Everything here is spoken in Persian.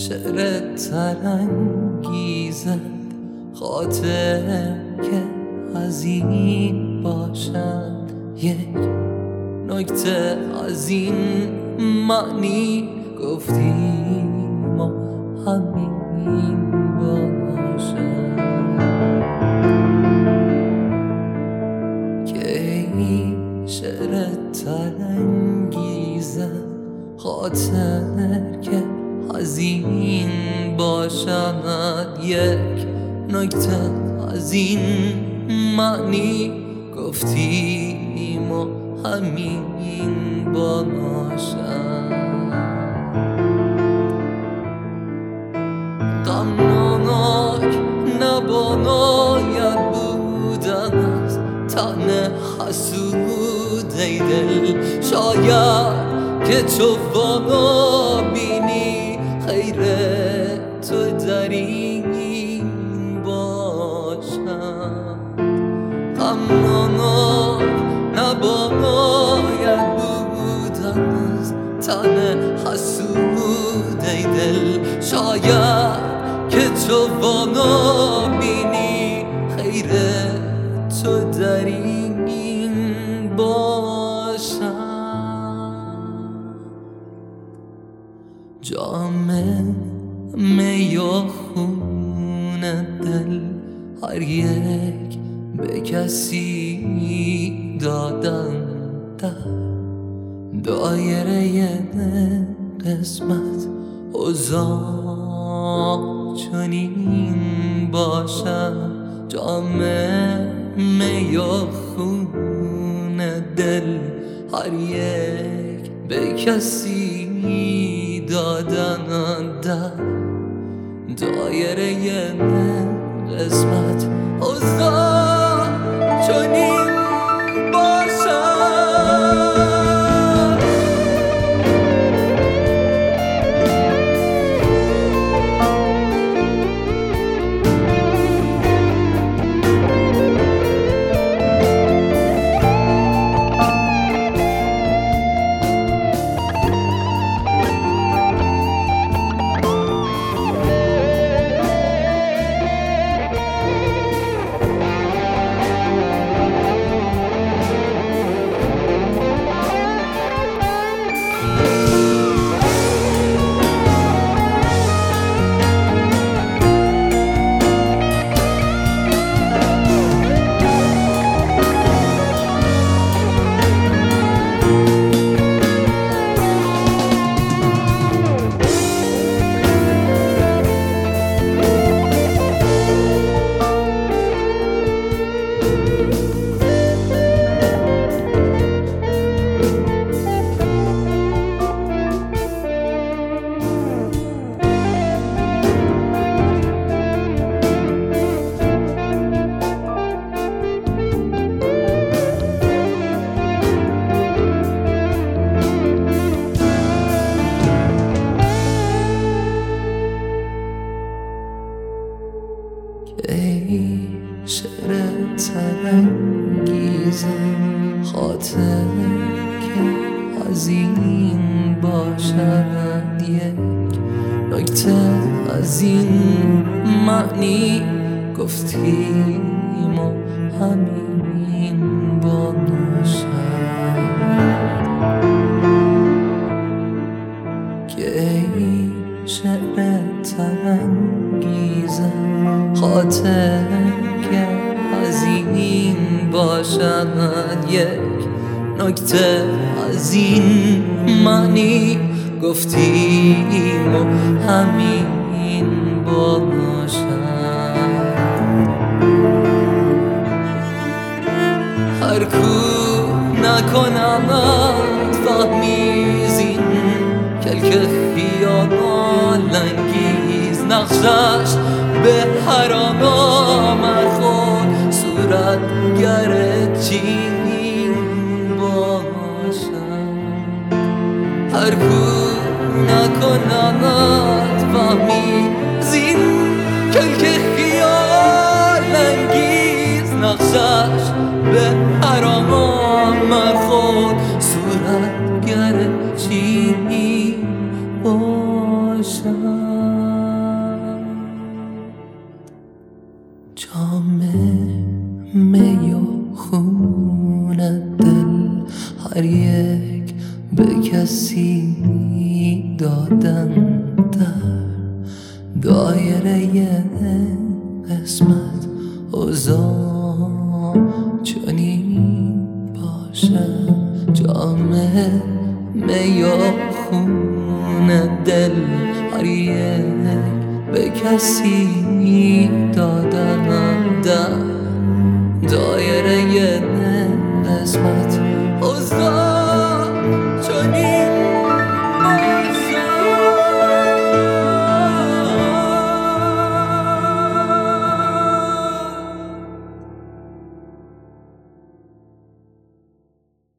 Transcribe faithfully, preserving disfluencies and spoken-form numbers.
شعر ترانگیزد خاطر که از این باشد یک نکته از این معنی گفتیم و همین باشد که این شعر ترانگیزد خاطر که از این باشد یک نکته از این معنی گفتیم و همین باشد غمناک نباید بودن از تن حسود ای دل شاید که تو بانا بینی خیر تو در این باشد غمناک نباید بودن از تن حسود ای دل شاید که تو بانا بینی خیر تو در این باشد جام می و خون دل هر یک به کسی دادن در دایره قسمت اوضاع چنین باشد جام می و خون دل هر یک به کسی دادن در دایره قسمت اوضاع چنین باشد ای شعر ترانگیز خاطر که از این باشد یک نکته از این معنی گفتیم و همین باشد که ای شعر ترانگیز خاطر که از این باشد یک نکته از این معنی گفتیم و همین باشد هر کو نکنمت فهمی زین کلک خیال انگیز نقشش به حرام آمد خود صورت گر چین باشد هر کو نکنمت فهمی زین کلک خیال انگیز نقشش به حرام آمد خود صورت گر چین باشد دایره قسمت اوزا چنین باشه جامعه میا خون دل هر یک به کسی دادن دایره قسمت